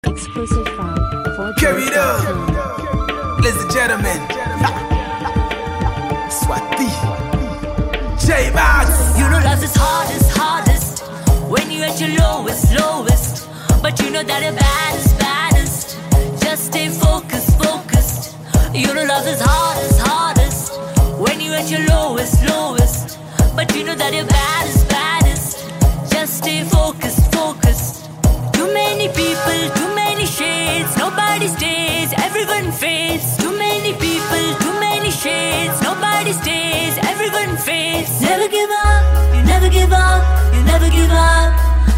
Exclusive from Carry it up, ladies and gentlemen. Swati, J-Max. You know love is hardest when you're at your lowest. But you know that you're baddest. Just stay focused. You know love is hardest when you're at your lowest. But you know that you're baddest. Just stay focused. Too many people, too many shades. Nobody stays, everyone fades. Too many people, too many shades. Nobody stays, everyone fades. Never give up, you never give up. You never give up.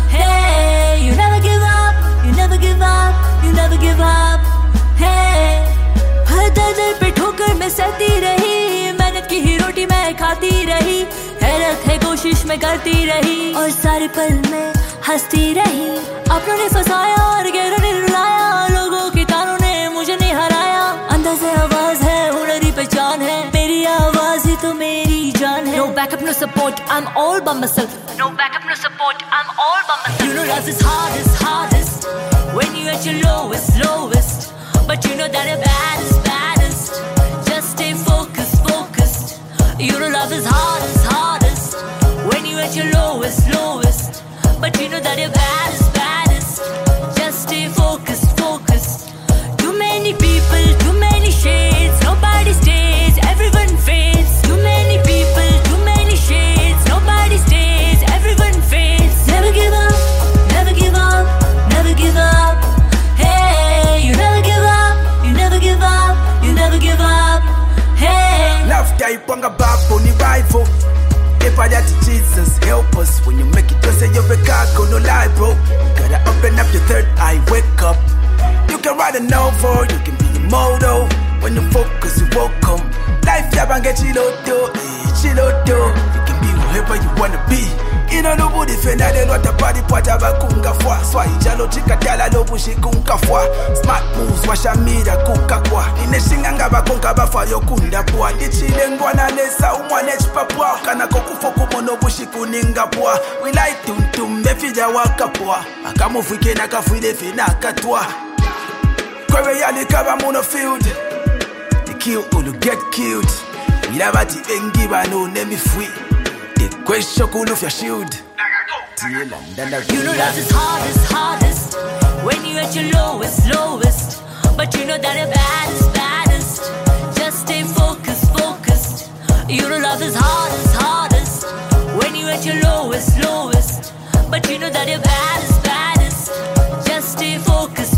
Hey, you never give up. You never give up. You never give up. Hey, हर दर पे ठोकर मैं सहती रही, मेहनत की ही रोटी मैं खाती रही, हैरत है कोशिश मैं करती रही, और सारे पल में हंसती रही. अपनों ने फंसाया और गैरों ने रुलाया, लोगों के तानों ने मुझे नहीं हराया. अंदर से आवाज है, हुनरी पहचान है, मेरी आवाज ही तो मेरी जान है. No backup, no support, I'm all by myself. No backup, no support, I'm all by myself. You know love is hardest when you're at your lowest. But you know that you're baddest. Just stay focused. You know love is hardest when you're at your lowest. But you know that you're baddest. Just stay focused. Too many people, too many shades. Nobody stays, everyone fades. Too many people, too many shades. Nobody stays, everyone fades. Never give up, never give up, never give up. Hey, you never give up, you never give up, you never give up. Hey, Love type wanga babu ni rival. If I that Jesus help us when you make it, just say you're a gago, no lie, bro. Gotta open up your third eye, wake up. You can ride a novel, you can be a moto. When you focus, you welcome. Life yabanga chiloto. You can be whoever you wanna be. Ino nubu defenda de nota body pata bakunga fwa. Swai jalo chika tala lobu shikunga fwa. Smart moves washamira kuka kwa. Ineshinganga bakunga bafa yokunda pwa. Ichile ngwana nesa umwane chipapwa. Kana kokufoku monobu shikuninga pwa. We like tum mefija waka pwa. Akamufike na kafuide fina katwa. Kwewe yali kaba monofield. The kill or to get killed. Milabati engi bano nemi free. The question cool of your shield. you know love is hardest when you're at your lowest. But you know that you're baddest. Just stay focused. You know love is hardest when you're at your lowest. But you know that you're baddest. Just stay focused.